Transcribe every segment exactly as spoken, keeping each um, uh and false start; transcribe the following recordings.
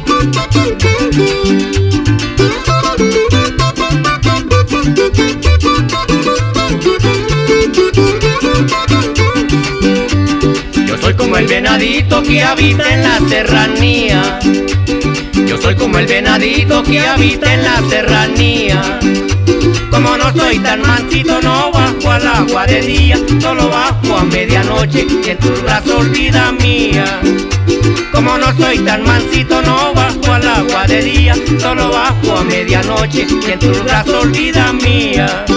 Yo soy como el venadito que habita en la serranía. Yo soy como el venadito que habita en la serranía. Como no soy tan mansito, no bajo al agua de día, solo bajo a medianoche y en tus brazos, vida mía. Como no soy tan mansito, no bajo al agua de día, solo bajo a medianoche y en tus brazos, vida mía.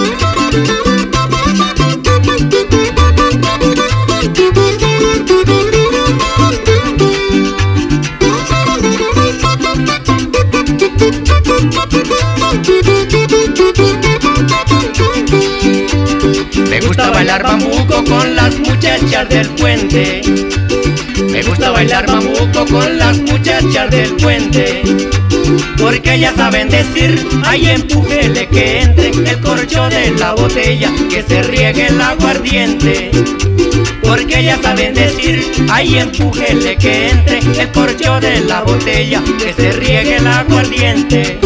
Me gusta bailar bambuco con las muchachas del puente. Me gusta bailar bambuco con las muchachas del puente. Porque ellas saben decir, ay, empújele que entre el corcho de la botella, que se riegue el aguardiente. Porque ellas saben decir, ay, empújele que entre el corcho de la botella, que se riegue el aguardiente.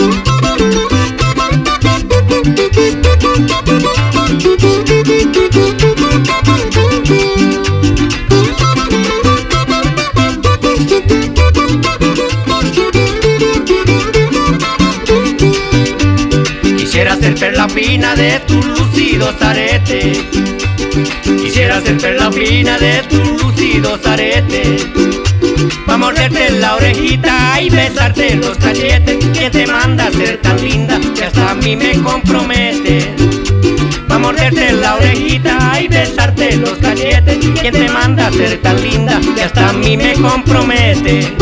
Quisiera ser perla fina de tus lucidos aretes. Quisiera ser perla fina de tus lucidos aretes. Pa' morderte la orejita y besarte los cachetes. ¿Quién te manda a ser tan linda que hasta a mí me compromete? Pa' morderte la orejita y besarte los cachetes. ¿Quién te manda a ser tan linda que hasta a mí me compromete?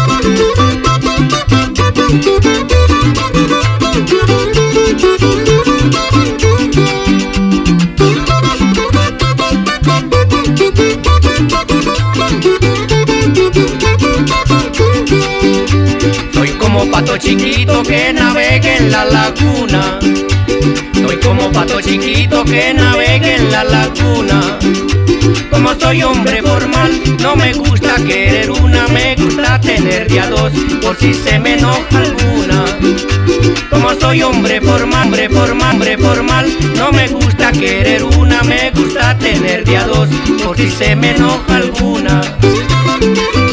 Soy como pato chiquito que navega en la laguna. Soy como pato chiquito que navega en la laguna. Como soy hombre formal, no me gusta querer una, me gusta tener de a dos, por si se me enoja alguna. Como soy hombre formal, hombre formal, hombre formal, no me gusta querer una, me gusta tener de a dos, por si se me enoja alguna.